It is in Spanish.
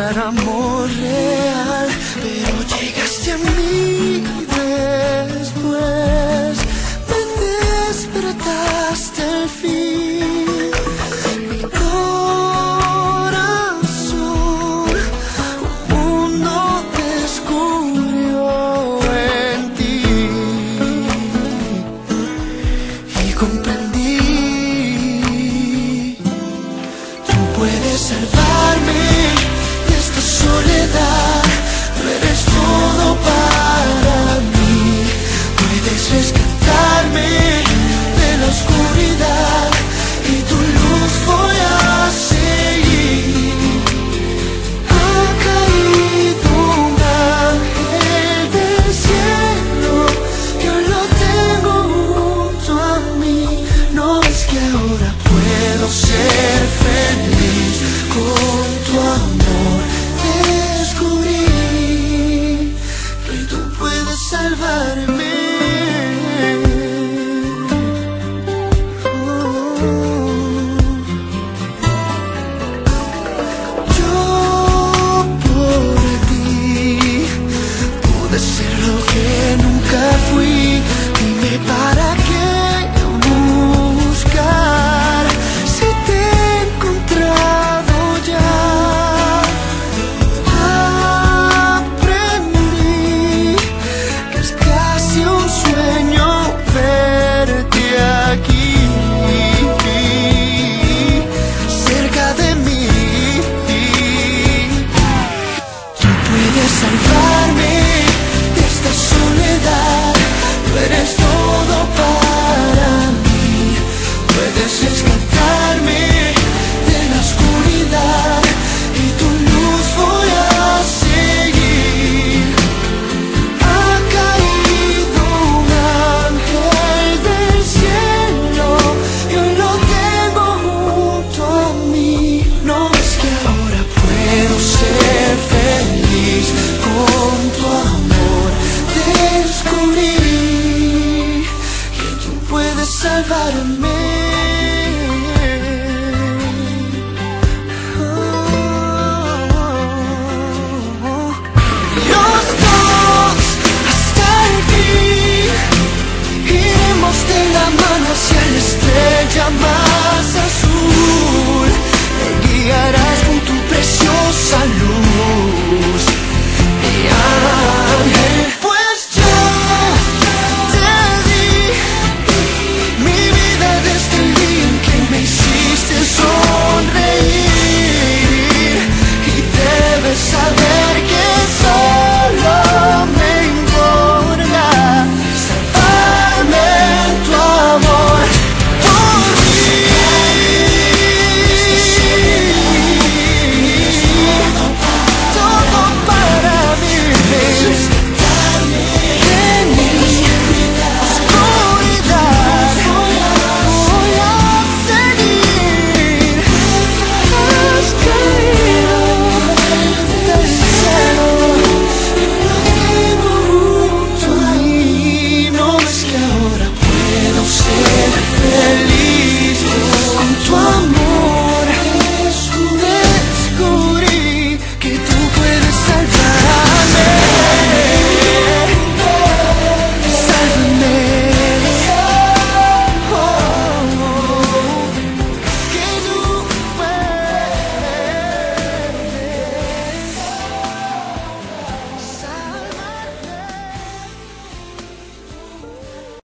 encontrar amor real, pero llegaste a mí después, me despertaste al fin. Mi corazón un mundo descubrió en ti y comprendí. Tú puedes salvarme de esta soledad, tú eres todo para mí. Puedes rescatarme de la oscuridad y tu luz voy a seguir. Ha caído un ángel del cielo, yo lo tengo junto a mí. No es que ahora puedo ser feliz con tu amor. Descubrí que tú puedes salvarme. Yo por ti pude ser lo que nunca fui. Dime para qué buscar si te he encontrado ya. Aprendí que es casi un sueño verte aquí, cerca de mí. Tú puedes salvarme de esta soledad, tú eres todo para mí. Puedes rescatarme de la oscuridad y tu luz voy a seguir. Ha caído un ángel del cielo, yo lo tengo junto a mí. No es que ahora puedo ser feliz con tu amor. Descubrí que tú puedes salvarme.